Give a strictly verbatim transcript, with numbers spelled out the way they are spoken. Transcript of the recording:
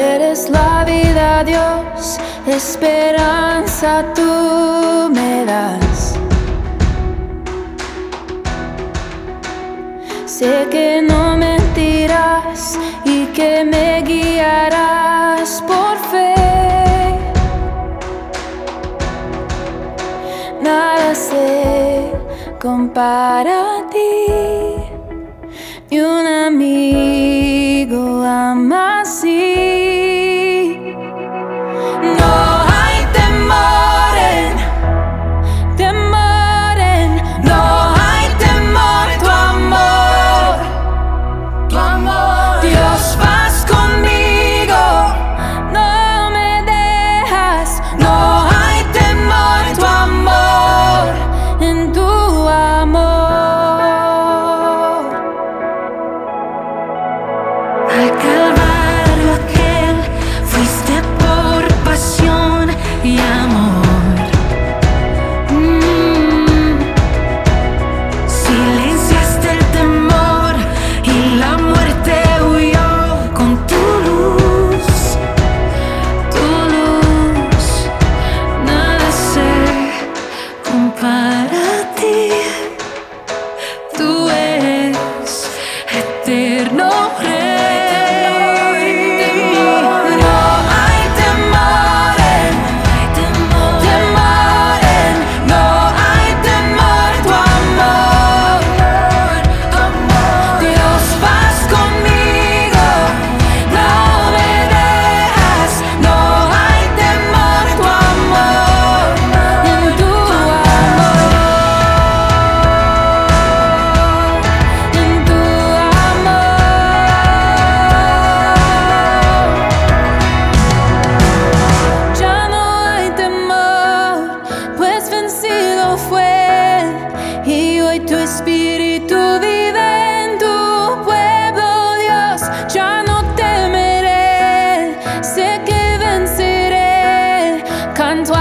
eres la vida, Dios, esperanza tú me das. Sé que no mentirás y que me guiarás por fe. Nada se compara a ti, ni un amigo ama así. No hay temor en, temor en, no hay temor, tu amor, tu amor. Dios, vas conmigo, no me dejas. No hay temor, tu amor, en tu amor. Al Calvario aquel fuiste por pasión y amor. Mm. Silenciaste el temor y la muerte huyó con tu luz, tu luz. Nada se compara a ti. Tú eres eterno Rey. Tu espíritu vive en tu pueblo, Dios. Ya no temeré, sé que venceré. Canto